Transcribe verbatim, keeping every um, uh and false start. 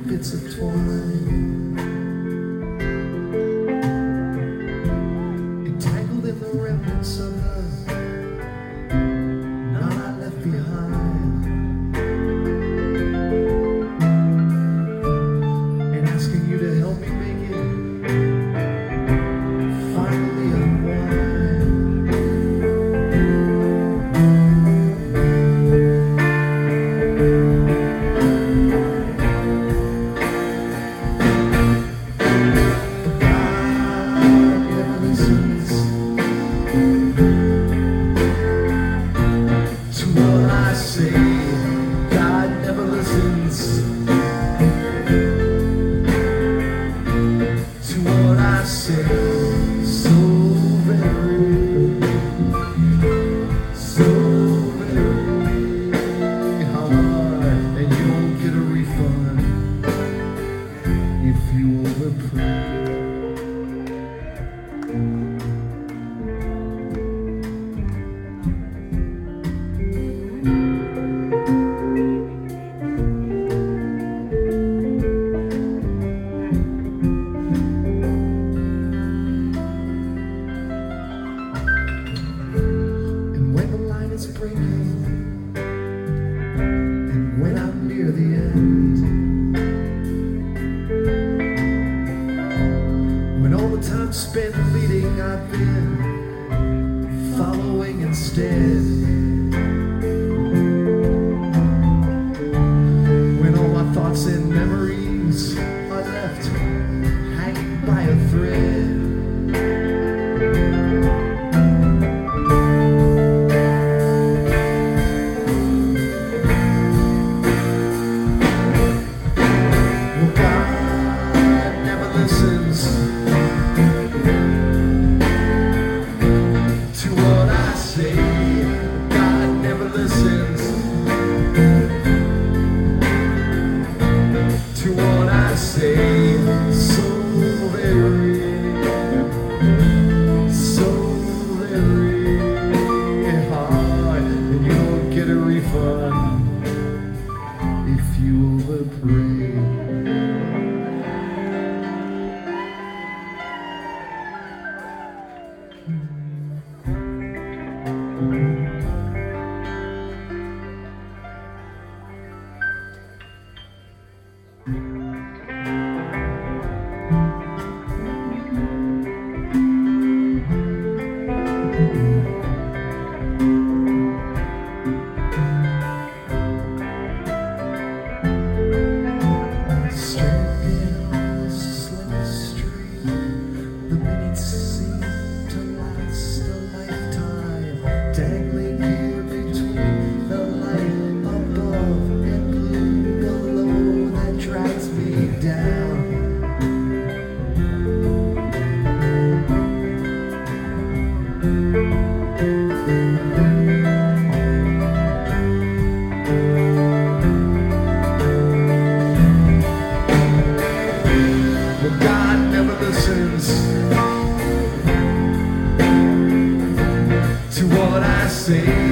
bits of twine, entangled in the remnants of the night I left behind, and asking you to help me make it finally unwind. God never listens to what I say. So very, so very hard, and you won't get a refund if you overpray. It's breaking, and when I'm near the end, when all the time spent leading I've been following instead, when all my thoughts and memories are left hanging by a thread. To what I say, so very, so very hard, and you don't get a refund if you overpray. Dangling here between the light above and gloom below that drags me down. Well, God never listens to what I say.